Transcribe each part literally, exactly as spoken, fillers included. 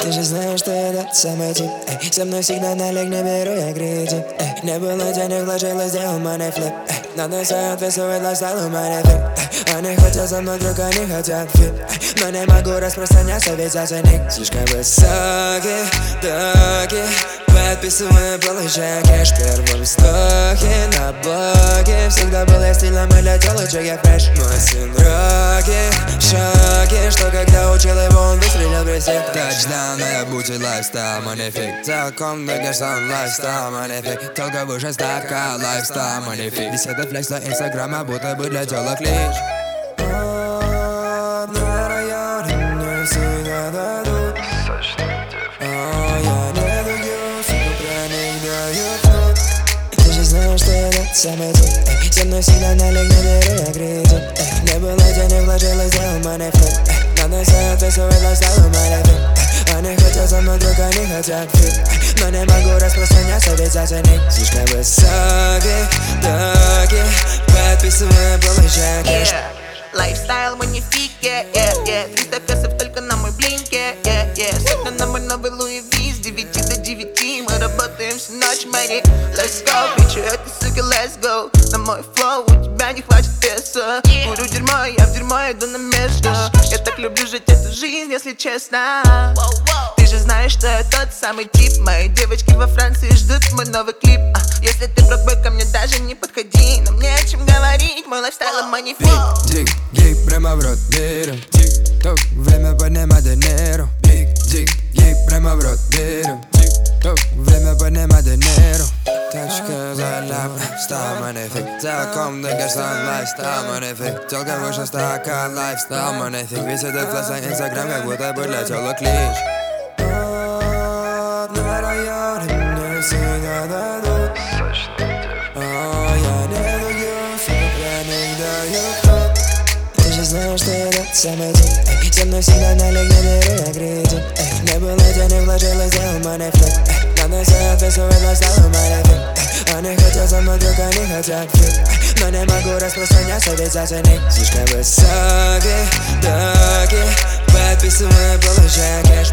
Ты же знаешь, что я тот самый тип, эй. Со мной всегда налег, не беру я кредит, эй. Не было денег, вложилось, сделал money flip, эй. Надо соответствовать лайфстайлу money flip, эй. Они хотят со мной, только не хотят фит, эй. Но не могу распространяться, ведь оценник слишком высокий, таки. Подписываю, получаю кэш в первом вздохе. На блоке всегда был я стилем и для телочек я фреш. Мой сын Рокки в шоке, что когда учил его, он выстрелил в всех. Тачдаун, я бути лайфстайл, манифик. Целиком двигаешься, он лайфстайл, манифик. Только выше ставка, лайфстайл, манифик. Беседа флекс для инстаграма, будто бы для телок лич. На районе мне всегда дадут. Ты же знаешь, что я тот самый тип, эй. Со мной всегда налег, не беру я кредит, эй. Не было денег, вложилось, сделал money flip, эй. Надо соответствовать лайфстайлу money flip, эй. Они хотят со мной, только не хотят фит, эй. Но не могу распространяться, ведь оценник слишком высокий, таки. Подписываю, получаю кэш. Лайфстайл манифик, yeah, yeah, yeah. триста песов только на мой блинке, yeah, yeah. Сегодня на мой новый Луи Ви с девяти до девяти. Мы работаем всю ночь, мэри. Let's go, бичу, это суки, let's go. На мой флоу, у тебя не хватит веса. Курю дерьмо, я в дерьмо иду на место. Я так люблю жить эту жизнь, если честно. Ты же знаешь, что я тот самый тип. Мои девочки во Франции ждут мой новый клип. а, Если ты брокбой, ко мне даже не подходи. Но мне о чем говорить, мой лайфстайл манифик. Дик, дик, прямо в рот беру. Тик-ток, время поднимать dinero. Биг, дик, дик, прямо в рот беру. Тик-ток, время поднимать dinero. Точка за ляп, стайл манифик. Целиком двигаешься, лайфстайл манифик. Телка выше стака, лайфстайл манифик. Весь этот флэш на инстаграм, как будто бы для телок лич. На районе мне всегда дадут. О, я не люблю, пряник дают. Ты же знаешь, что я тот самый тип, эй. Со мной всегда налег, не беру я кредит, эй. Не было денег, вложилось, сделал money flip, эй. Надо соответствовать лайфстайлу money flip, эй. Они хотят со мной, только не хотят фит, эй. Но не могу распространяться, ведь оценник слишком высокий, таки. Подписываю, получаю кэш.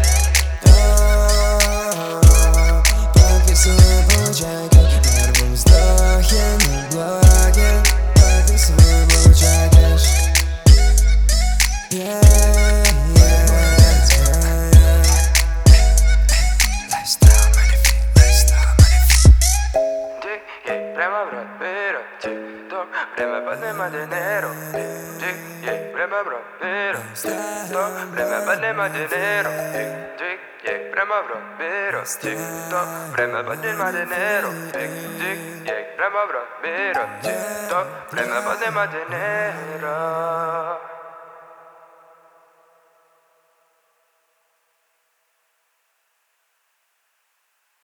Подписываю, получаю кэш. В первом вздохе на блоке. Подписываю, получаю кэш. Yeah, yeah, yeah, yeah. Lifestyle manifik, lifestyle manifik. Дик, ей, прямо в рот беру. Тик-ток, время поднимать dinero. Дик, ей, прямо в рот беру. Тик-ток, время поднимать dinero. Дик, ей, прямо в рот беру. Тик-ток, время поднимать dinero. Дик, ей, прямо в рот беру. Тик-ток, время поднимать dinero.